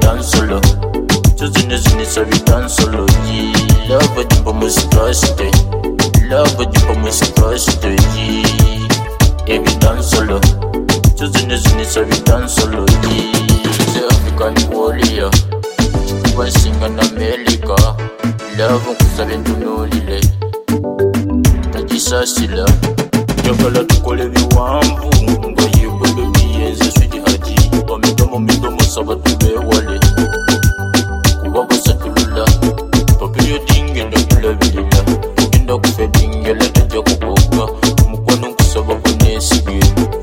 dance solo. Just in the so we dance solo. Love what you promise trust. Love what you promise trust. Yeah, we dance solo. Just in the so we dance solo. The African warrior. One sing in America. Love cause I've been to know lile. Tajisa sila. Yakala tukole viwambu. Ngo you baby yenze switi haji. Wamidomo saba tube wale. Kuwako satulula. Papi yo dinge ndo kula vilila. Kenda kufe dinge leta jako boka. Mukwano kusaba kone sige.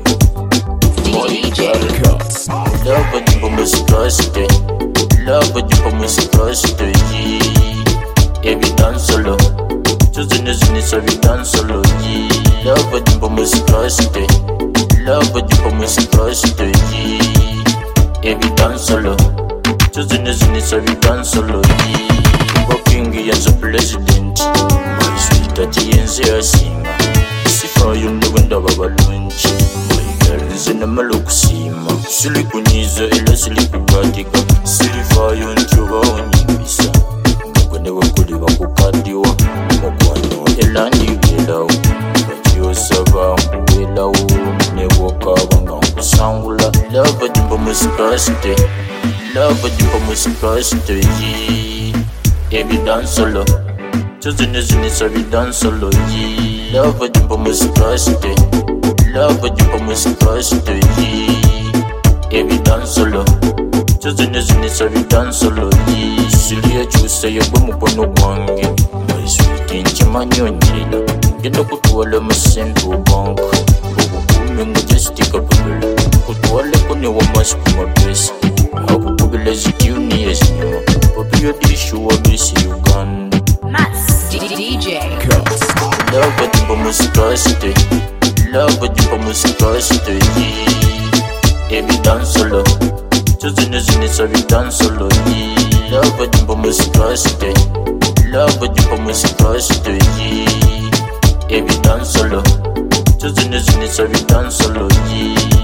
DJ Cuts. Love what you promise trust. Love what you promise trust. Yeah, we dance solo. Just in the so we dance solo. Love what you promise trust. Love what you promise trust. Yeah, we dance solo. Just in the so we dance solo. Walking as a president. My sweet daddy and Zia singer. Sifa you know when the baba lunch. My girl is in the Malukusima. Silikuniza ila silikukatika. Silifa you nchuba onyimisa. Mwene wakuli wakukadiwa. Mwakwano elandi wilau. Wachiyo saba wilau. Mne waka wanga kusangula. Love what you promise trust. Love what you promise trust. Yeah, we dance solo. Just in the so we dance solo. Love what you promise trust. Love what you promise trust. Yeah, we dance solo. Just in the so we dance solo. Silia chusa ya mukono wange. My sweet inchimanyo njila. Genda kutuwala masendu bank. Kukumengu just tika pabila. Kutuwale kone wa masku mabesi. Hakukubila zikiuni ya zinyuma. Papi yo dishu wa bisi Uganda. DJ Cuts. Love what you promise trust. Love what you promise trust. Yeah, we dance solo. Just in the so we dance solo. Love what you promise trust. Love what you promise trust. Yeah, we dance solo. Just in the so we dance solo.